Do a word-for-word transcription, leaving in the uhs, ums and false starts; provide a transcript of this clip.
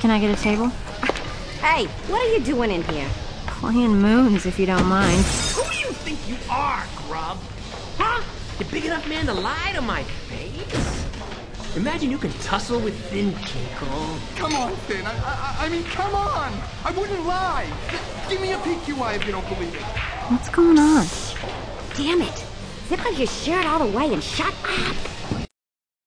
Can I get a table? Hey, what are you doing in here? Playing moons, if you don't mind. Who do you think you are, grub? Huh? You big enough man to lie to my face? Imagine you can tussle with Finn Kinkle. Come on, Finn. I, I, I mean, come on. I wouldn't lie. G- give me a P Q I if you don't believe it. What's going on? Damn it. Zip up your shirt all the way and shut up.